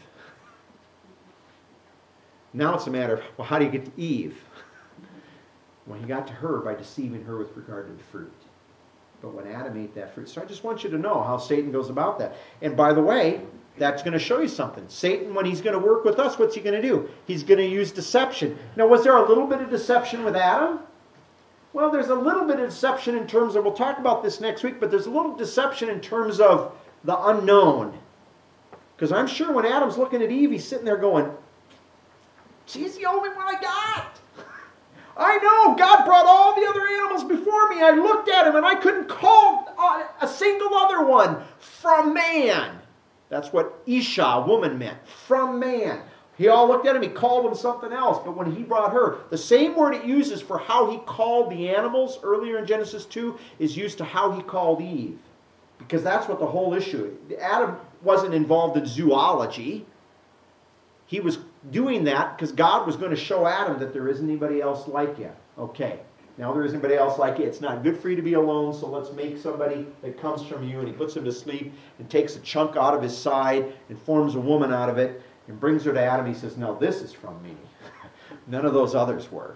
Now it's a matter of, well, how do you get to Eve? Well, he got to her by deceiving her with regard to the fruit. But when Adam ate that fruit. So I just want you to know how Satan goes about that. And by the way, that's going to show you something. Satan, when he's going to work with us, what's he going to do? He's going to use deception. Now, was there a little bit of deception with Adam? Well, there's a little bit of deception in terms of, we'll talk about this next week, but there's a little deception in terms of the unknown. Because I'm sure when Adam's looking at Eve, he's sitting there going, she's the only one I got. I know God brought all the other animals before me. I looked at him and I couldn't call a single other one from man. That's what Isha, woman, meant. From man. He all looked at him, he called him something else. But when he brought her, the same word it uses for how he called the animals earlier in Genesis 2 is used to how he called Eve. Because that's what the whole issue is. Adam wasn't involved in zoology. He was doing that because God was going to show Adam that there isn't anybody else like you. Okay, now there isn't anybody else like you. It's not good for you to be alone, so let's make somebody that comes from you. And he puts him to sleep and takes a chunk out of his side and forms a woman out of it and brings her to Adam. He says, no, this is from me. None of those others were.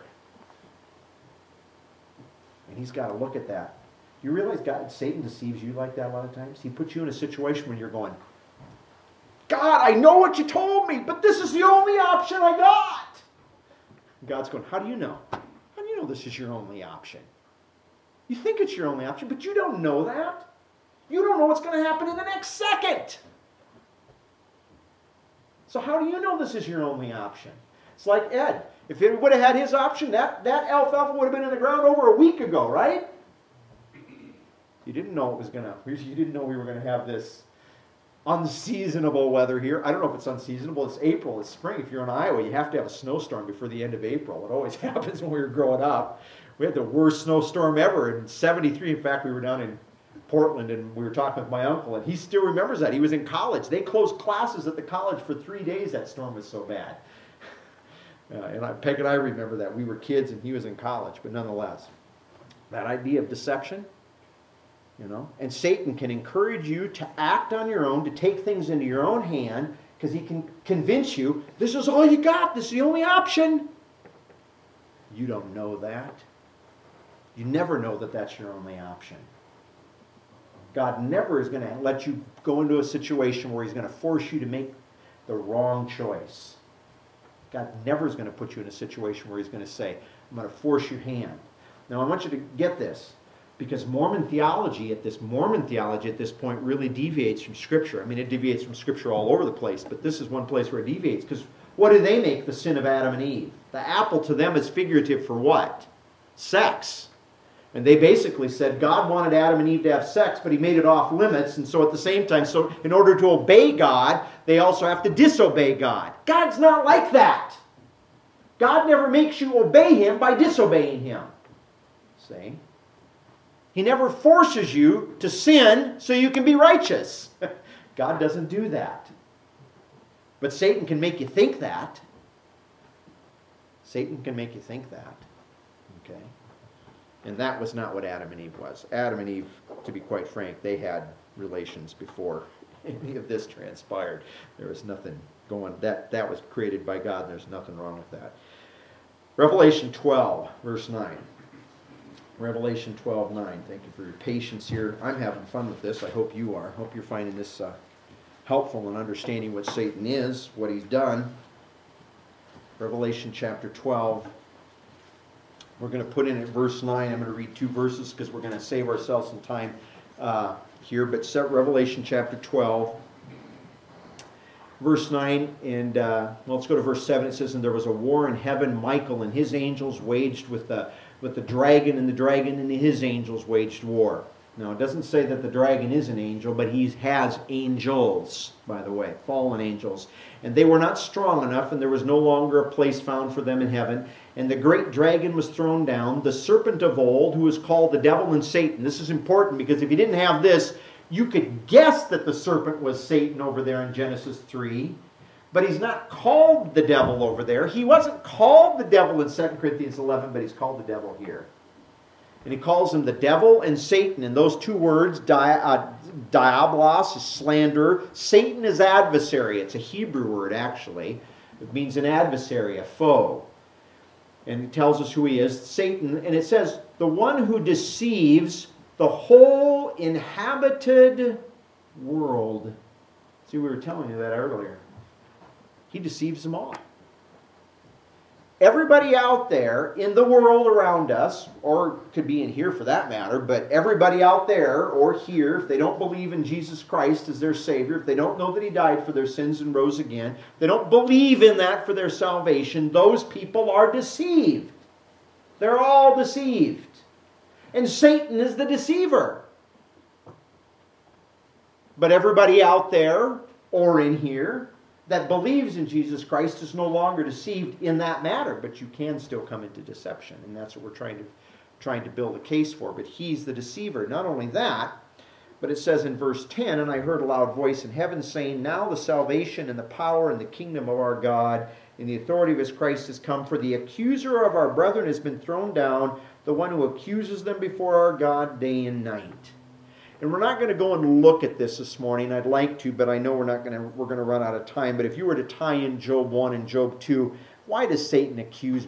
And he's got to look at that. You realize Satan deceives you like that a lot of times? He puts you in a situation when you're going, God, I know what you told me, but this is the only option I got. And God's going, how do you know? How do you know this is your only option? You think it's your only option, but you don't know that. You don't know what's going to happen in the next second. So how do you know this is your only option? It's like Ed. If it would have had his option, that alfalfa would have been in the ground over a week ago, right? You didn't know you didn't know we were going to have this unseasonable weather here. I don't know if it's unseasonable. It's April. It's spring. If you're in Iowa, you have to have a snowstorm before the end of April. It always happens when we were growing up. We had the worst snowstorm ever in 73. In fact, we were down in Portland and we were talking with my uncle, and he still remembers that. He was in college. They closed classes at the college for 3 days. That storm was so bad. Peg and I remember that. We were kids and he was in college, but nonetheless, that idea of deception. And Satan can encourage you to act on your own, to take things into your own hand, because he can convince you, this is all you got, this is the only option. You don't know that. You never know that that's your only option. God never is going to let you go into a situation where he's going to force you to make the wrong choice. God never is going to put you in a situation where he's going to say, I'm going to force your hand. Now I want you to get this. Because Mormon theology at this point really deviates from Scripture. I mean, it deviates from Scripture all over the place, but this is one place where it deviates. Because what do they make the sin of Adam and Eve? The apple to them is figurative for what? Sex. And they basically said God wanted Adam and Eve to have sex, but he made it off limits. And so at the same time, so in order to obey God, they also have to disobey God. God's not like that. God never makes you obey him by disobeying him. See? He never forces you to sin so you can be righteous. God doesn't do that. But Satan can make you think that. Satan can make you think that. Okay? And that was not what Adam and Eve was. Adam and Eve, to be quite frank, they had relations before any of this transpired. There was nothing going. That was created by God, and there's nothing wrong with that. Revelation 12, verse 9. Revelation 12:9. Thank you for your patience here. I'm having fun with this. I hope you are. I hope you're finding this helpful in understanding what Satan is, what he's done. Revelation chapter 12. We're going to put in at verse 9. I'm going to read 2 verses because we're going to save ourselves some time here. But Revelation chapter 12, verse 9. And let's go to verse 7. It says, and there was a war in heaven. Michael and his angels waged with the dragon, and the dragon and his angels waged war. Now, it doesn't say that the dragon is an angel, but he has angels, by the way, fallen angels. And they were not strong enough, and there was no longer a place found for them in heaven. And the great dragon was thrown down, the serpent of old, who is called the devil and Satan. This is important, because if you didn't have this, you could guess that the serpent was Satan over there in Genesis 3. But he's not called the devil over there. He wasn't called the devil in 2 Corinthians 11, but he's called the devil here. And he calls him the devil and Satan. And those two words, diabolos is slanderer. Satan is adversary. It's a Hebrew word, actually. It means an adversary, a foe. And it tells us who he is, Satan. And it says, the one who deceives the whole inhabited world. See, we were telling you that earlier. He deceives them all. everybody out there in the world around us, or could be in here for that matter, but everybody out there or here, if they don't believe in Jesus Christ as their Savior, if they don't know that He died for their sins and rose again, they don't believe in that for their salvation, those people are deceived. They're all deceived. And Satan is the deceiver. But everybody out there or in here that believes in Jesus Christ is no longer deceived in that matter, but you can still come into deception, and that's what we're trying to build a case for. But he's the deceiver. Not only that, but it says in verse 10, "And I heard a loud voice in heaven saying, Now the salvation and the power and the kingdom of our God and the authority of His Christ has come, for the accuser of our brethren has been thrown down, the one who accuses them before our God day and night." And we're not going to go and look at this morning. I'd like to, but I know we're going to run out of time. But if you were to tie in Job 1 and Job 2, why does Satan accuse?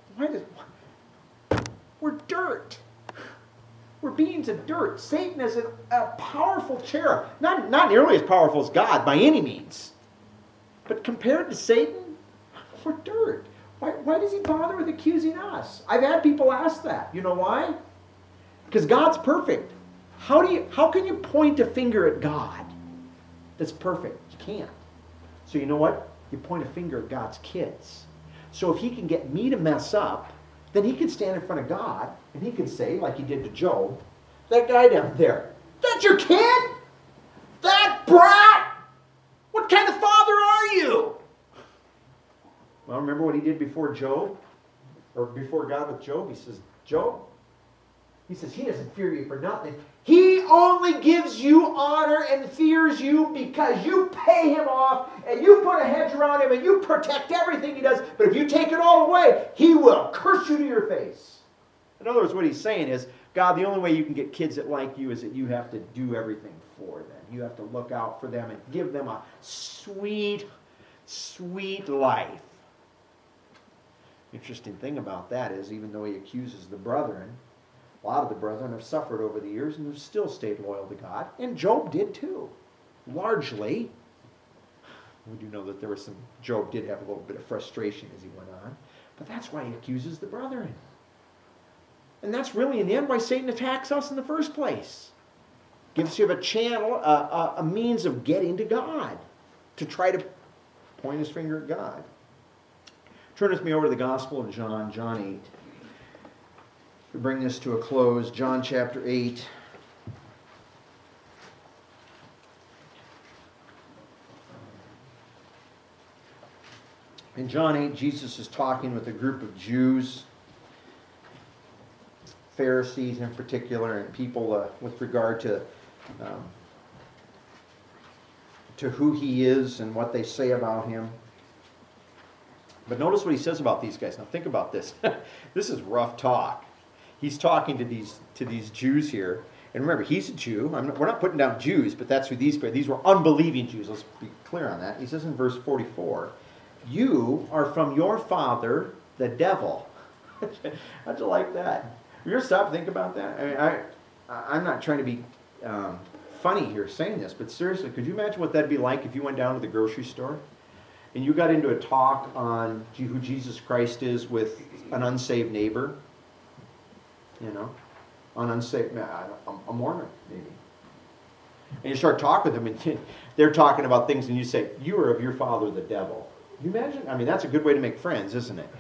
We're dirt. We're beings of dirt. Satan is a powerful cherub. Not nearly as powerful as God by any means. But compared to Satan, we're dirt. Why does he bother with accusing us? I've had people ask that. You know why? Because God's perfect. How can you point a finger at God that's perfect? You can't. So you know what? You point a finger at God's kids. So if He can get me to mess up, then He can stand in front of God and He can say, like He did to Job, "That guy down there, that's your kid? That brat? What kind of father are you?" Well, remember what He did before Job? Or before God with Job? He says, "Job," He says, "He doesn't fear you for nothing. He only gives you honor and fears you because you pay him off and you put a hedge around him and you protect everything he does. But if you take it all away, he will curse you to your face." In other words, what he's saying is, God, the only way you can get kids that like you is that you have to do everything for them. You have to look out for them and give them a sweet, sweet life. Interesting thing about that is, even though he accuses the brethren, a lot of the brethren have suffered over the years and have still stayed loyal to God. And Job did too. Largely. We do know that Job did have a little bit of frustration as he went on. But that's why he accuses the brethren. And that's really in the end why Satan attacks us in the first place. Gives you a channel, a means of getting to God. To try to point his finger at God. Turn with me over to the Gospel of John, John 8. To bring this to a close, John chapter 8. In John 8, Jesus is talking with a group of Jews, Pharisees in particular, and people with regard to who he is and what they say about him. But notice what he says about these guys. Now think about this. This is rough talk. He's talking to these Jews here. And remember, he's a Jew. We're not putting down Jews, but that's who these were unbelieving Jews. Let's be clear on that. He says in verse 44, "You are from your father, the devil." How'd you like that? You ever stop and think about that? I mean, I'm not trying to be funny here saying this, but seriously, could you imagine what that'd be like if you went down to the grocery store and you got into a talk on who Jesus Christ is with an unsaved neighbor? You know, an unsaved, a Mormon maybe. And you start talking with them and they're talking about things and you say, "You are of your father the devil." Can you imagine? I mean, that's a good way to make friends, isn't it?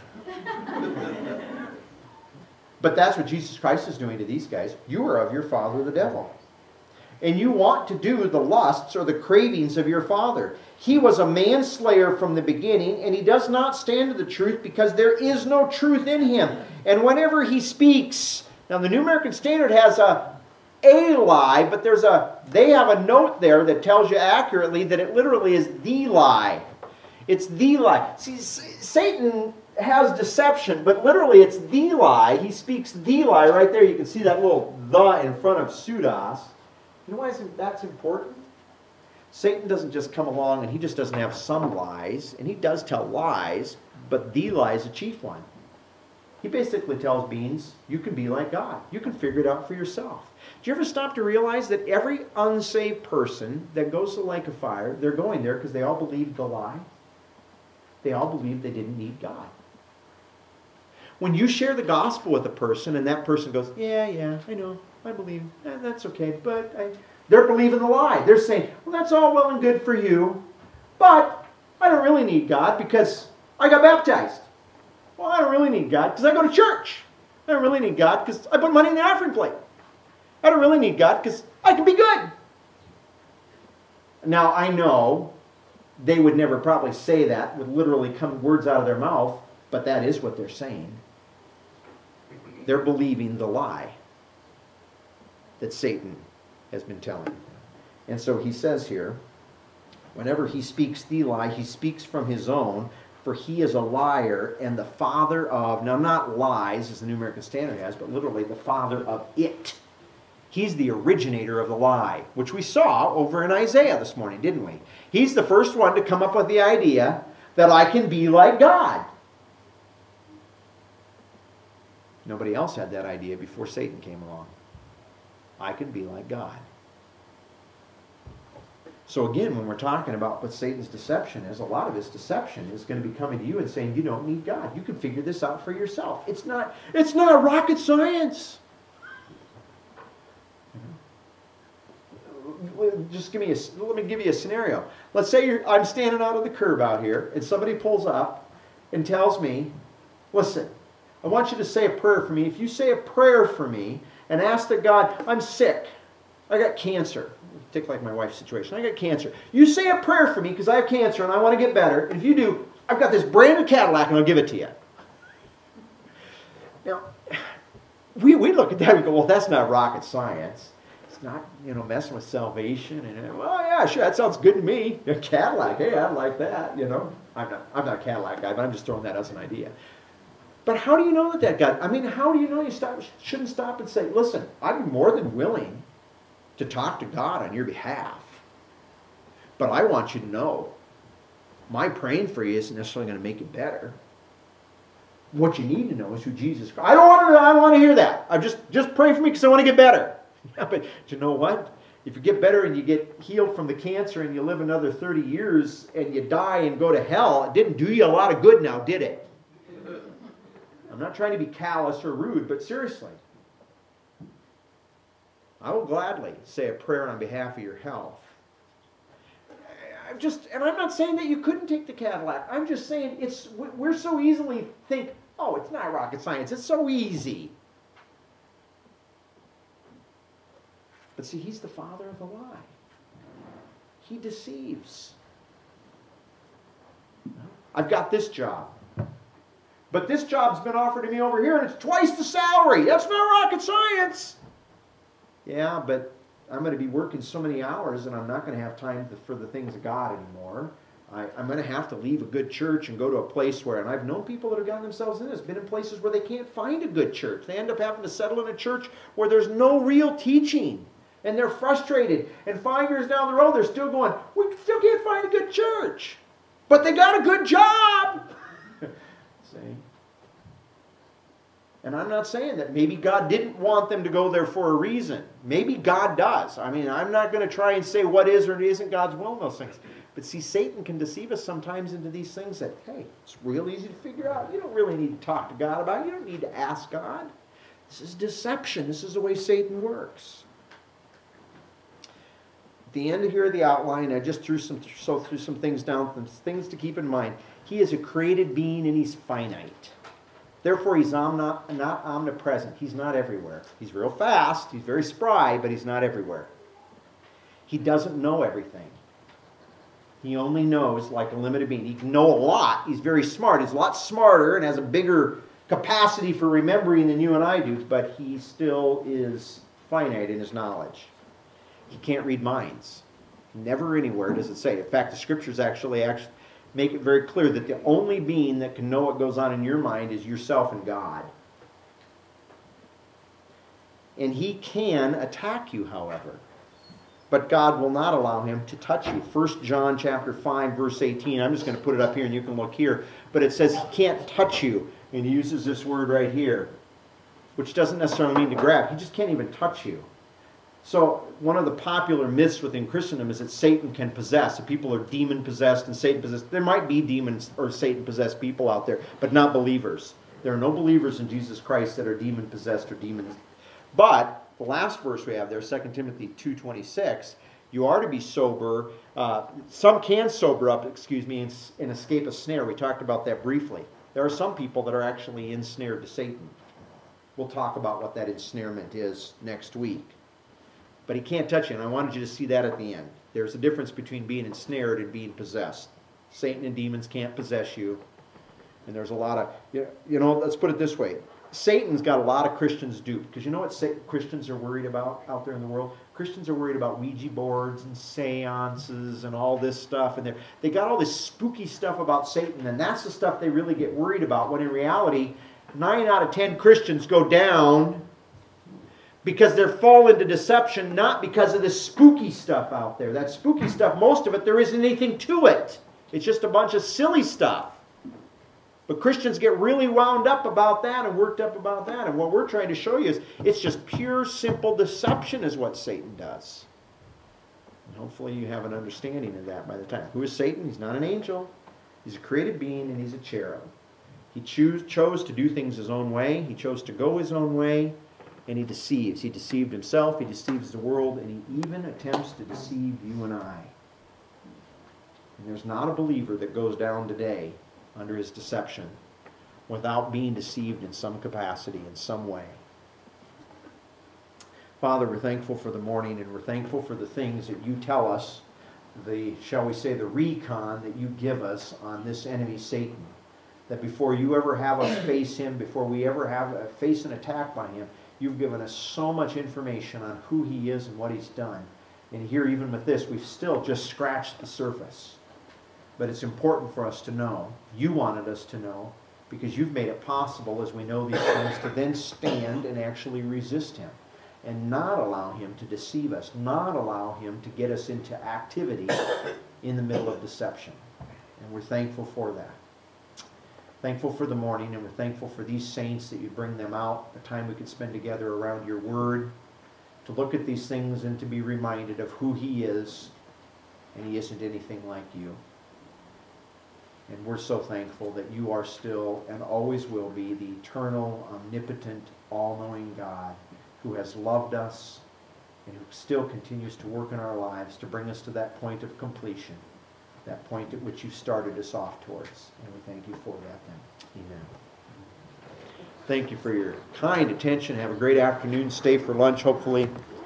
But that's what Jesus Christ is doing to these guys. You are of your father the devil. And you want to do the lusts or the cravings of your father. He was a manslayer from the beginning, and he does not stand to the truth because there is no truth in him. And whenever he speaks, now the New American Standard has a lie, but they have a note there that tells you accurately that it literally is the lie. It's the lie. See, Satan has deception, but literally it's the lie. He speaks the lie right there. You can see that little "the" in front of pseudos. You know why that's important? Satan doesn't just come along and he just doesn't have some lies, and he does tell lies, but the lie is the chief one. He basically tells beings, you can be like God. You can figure it out for yourself. Do you ever stop to realize that every unsaved person that goes to the lake of fire, they're going there because they all believed the lie? They all believed they didn't need God. When you share the gospel with a person and that person goes, yeah, I know, I believe, that's okay, but they're believing the lie. They're saying, well, that's all well and good for you, but I don't really need God because I got baptized. Well, I don't really need God because I go to church. I don't really need God because I put money in the offering plate. I don't really need God because I can be good. Now, I know they would never probably say that, would literally come words out of their mouth, but that is what they're saying. They're believing the lie that Satan has been telling. And so he says here, whenever he speaks the lie, he speaks from his own, for he is a liar and the father of, now not lies as the New American Standard has, but literally the father of it. He's the originator of the lie, which we saw over in Isaiah this morning, didn't we? He's the first one to come up with the idea that I can be like God. Nobody else had that idea before Satan came along. I can be like God. So again, when we're talking about what Satan's deception is, a lot of his deception is going to be coming to you and saying, you don't need God. You can figure this out for yourself. It's not rocket science. Just let me give you a scenario. Let's say I'm standing out on the curb out here, and somebody pulls up and tells me, listen, I want you to say a prayer for me. If you say a prayer for me and ask that God, I'm sick. I got cancer. Take like my wife's situation. I got cancer. You say a prayer for me because I have cancer and I want to get better. And if you do, I've got this brand new Cadillac and I'll give it to you. Now, we look at that and go, well, that's not rocket science. It's not, messing with salvation. And, well, yeah, sure, that sounds good to me. A Cadillac, hey, I like that, I'm not a Cadillac guy, but I'm just throwing that as an idea. But how do you know that God, how do you know you shouldn't stop and say, listen, I'm more than willing to talk to God on your behalf. But I want you to know, my praying for you isn't necessarily going to make it better. What you need to know is who Jesus Christ. I don't want to hear that. Just pray for me because I want to get better. Yeah, but you know what? If you get better and you get healed from the cancer and you live another 30 years and you die and go to hell, it didn't do you a lot of good now, did it? I'm not trying to be callous or rude, but seriously. I will gladly say a prayer on behalf of your health. And I'm not saying that you couldn't take the Cadillac. I'm just saying we're so easily think, oh, it's not rocket science. It's so easy. But see, he's the father of the lie. He deceives. I've got this job. But this job's been offered to me over here and it's twice the salary. That's not rocket science. Yeah, but I'm going to be working so many hours and I'm not going to have time for the things of God anymore. I'm going to have to leave a good church and go to a place where, and I've known people that have gotten themselves in this, been in places where they can't find a good church. They end up having to settle in a church where there's no real teaching. And they're frustrated. And 5 years down the road, they're still going, we still can't find a good church. But they got a good job. See? And I'm not saying that maybe God didn't want them to go there for a reason. Maybe God does. I'm not going to try and say what is or isn't God's will in those things. But see, Satan can deceive us sometimes into these things that, hey, it's real easy to figure out. You don't really need to talk to God about it. You don't need to ask God. This is deception. This is the way Satan works. At the end here of the outline, I just threw some things down, some things to keep in mind. He is a created being and he's finite. Therefore, he's not omnipresent. He's not everywhere. He's real fast. He's very spry, but he's not everywhere. He doesn't know everything. He only knows like a limited being. He can know a lot. He's very smart. He's a lot smarter and has a bigger capacity for remembering than you and I do, but he still is finite in his knowledge. He can't read minds. Never anywhere does it say. In fact, the scriptures actually make it very clear that the only being that can know what goes on in your mind is yourself and God. And he can attack you, however. But God will not allow him to touch you. 1 John chapter 5, verse 18. I'm just going to put it up here and you can look here. But it says he can't touch you. And he uses this word right here, which doesn't necessarily mean to grab. He just can't even touch you. So one of the popular myths within Christendom is that Satan can possess. That people are demon-possessed and Satan-possessed. There might be demons or Satan-possessed people out there, but not believers. There are no believers in Jesus Christ that are demon-possessed or demons. But the last verse we have there, 2 Timothy 2:26, you are to be sober. Some can sober up, and escape a snare. We talked about that briefly. There are some people that are actually ensnared to Satan. We'll talk about what that ensnarement is next week. But he can't touch you, and I wanted you to see that at the end. There's a difference between being ensnared and being possessed. Satan and demons can't possess you. And there's a lot of, let's put it this way. Satan's got a lot of Christians duped. Because you know what Christians are worried about out there in the world? Christians are worried about Ouija boards and seances and all this stuff. And they got all this spooky stuff about Satan. And that's the stuff they really get worried about. When in reality, 9 out of 10 Christians go down because they're fallen to deception, not because of this spooky stuff out there. That spooky stuff, most of it, there isn't anything to it. It's just a bunch of silly stuff. But Christians get really wound up about that and worked up about that. And what we're trying to show you is it's just pure, simple deception is what Satan does. And hopefully you have an understanding of that by the time. Who is Satan? He's not an angel. He's a created being and he's a cherub. He chose to do things his own way. He chose to go his own way. And he deceives. He deceived himself. He deceives the world. And he even attempts to deceive you and I. And there's not a believer that goes down today under his deception without being deceived in some capacity, in some way. Father, we're thankful for the morning, and we're thankful for the things that you tell us, shall we say, the recon that you give us on this enemy, Satan. That before you ever have us face him, before we ever face an attack by him, you've given us so much information on who he is and what he's done. And here, even with this, we've still just scratched the surface. But it's important for us to know. You wanted us to know, because you've made it possible, as we know these things, to then stand and actually resist him. And not allow him to deceive us. Not allow him to get us into activity in the middle of deception. And we're thankful for that. Thankful for the morning, and we're thankful for these saints that you bring them out, the time we could spend together around your word, to look at these things and to be reminded of who he is, and he isn't anything like you. And we're so thankful that you are still and always will be the eternal, omnipotent, all-knowing God who has loved us and who still continues to work in our lives to bring us to that point of completion, that point at which you started us off towards. And we thank you for that then. Amen. Thank you for your kind attention. Have a great afternoon. Stay for lunch, hopefully.